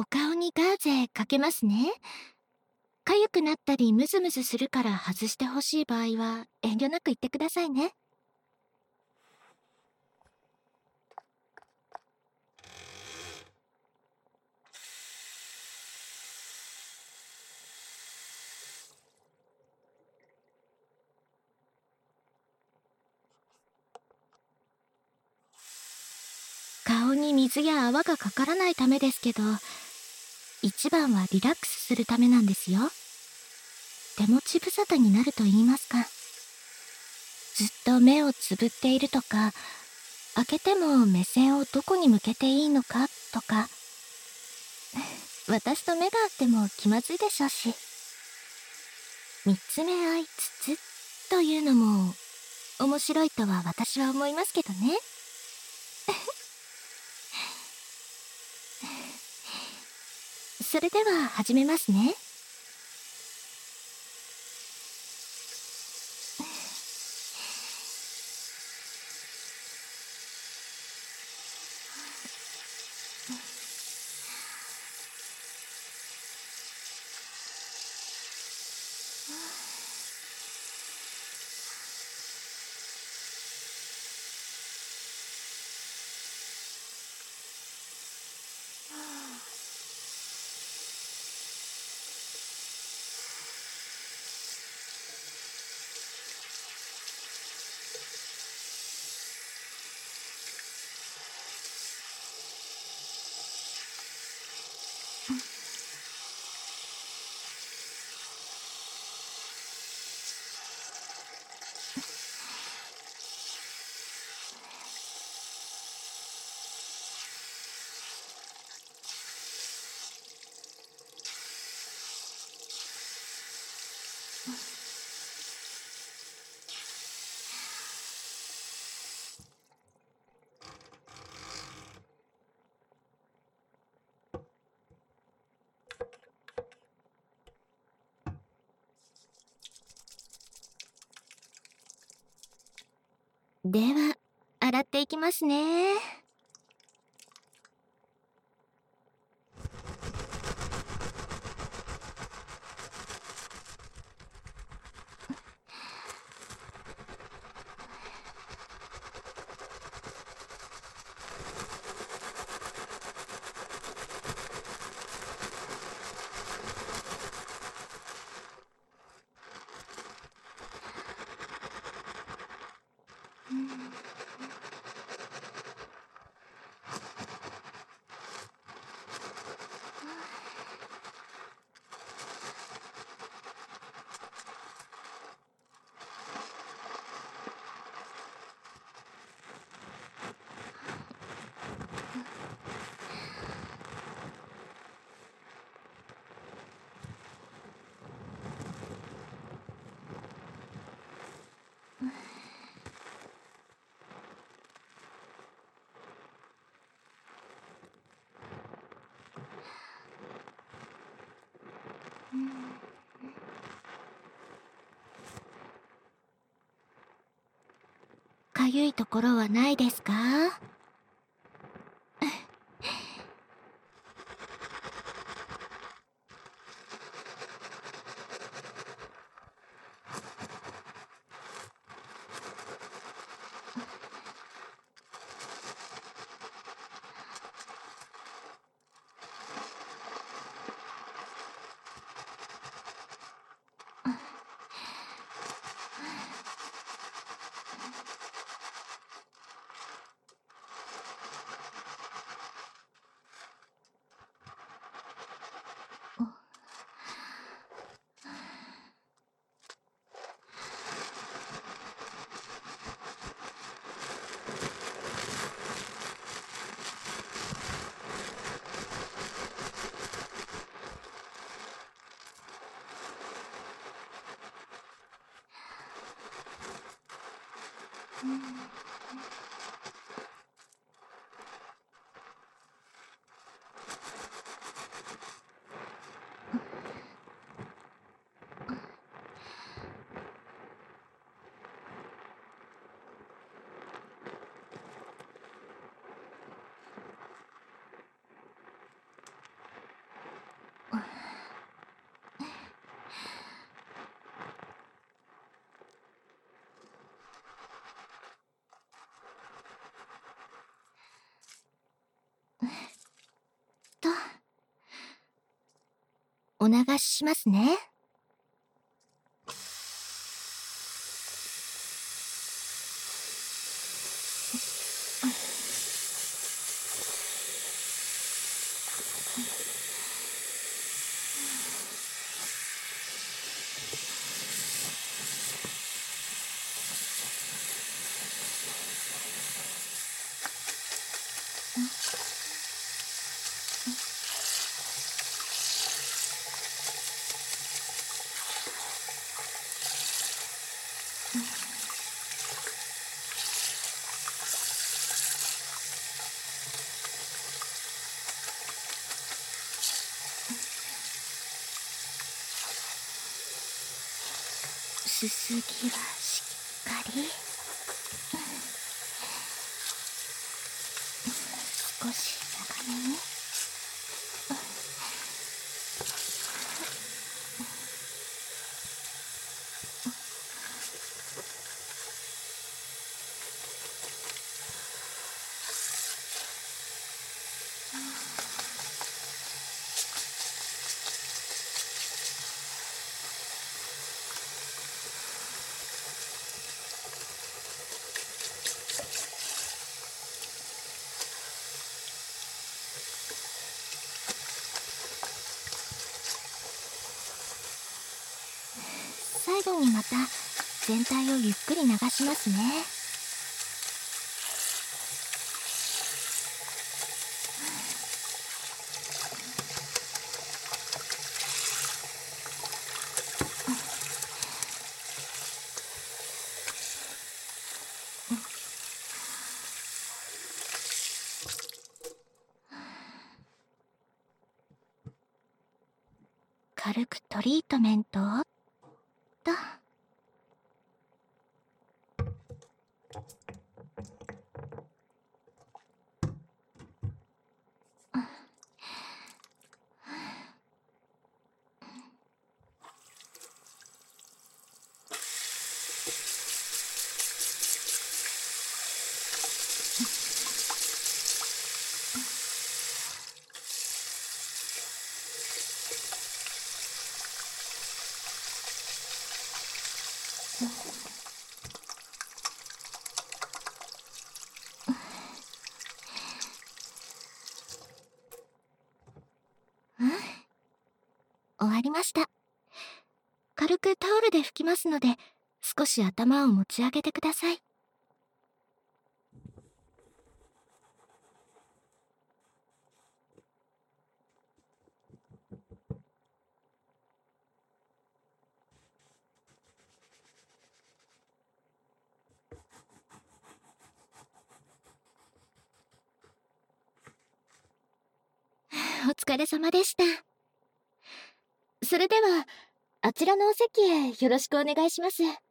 お顔にガーゼかけますね。かゆくなったりムズムズするから外してほしい場合は遠慮なく言ってくださいね。顔に水や泡がかからないためですけど、一番はリラックスするためなんですよ。手持ち無沙汰になると言いますか。ずっと目をつぶっているとか、開けても目線をどこに向けていいのかとか、私と目が合っても気まずいでしょうし、見つめ合いつつというのも面白いとは私は思いますけどね。それでは始めますね。では、洗っていきますね。かゆいところはないですか？ お流ししますね。すすぎはしっかり。少し長めに。最後にまた全体をゆっくり流しますね。軽くトリートメントをと。終わりました。軽くタオルで拭きますので、少し頭を持ち上げてください。お疲れ様でした。それでは、あちらのお席へよろしくお願いします。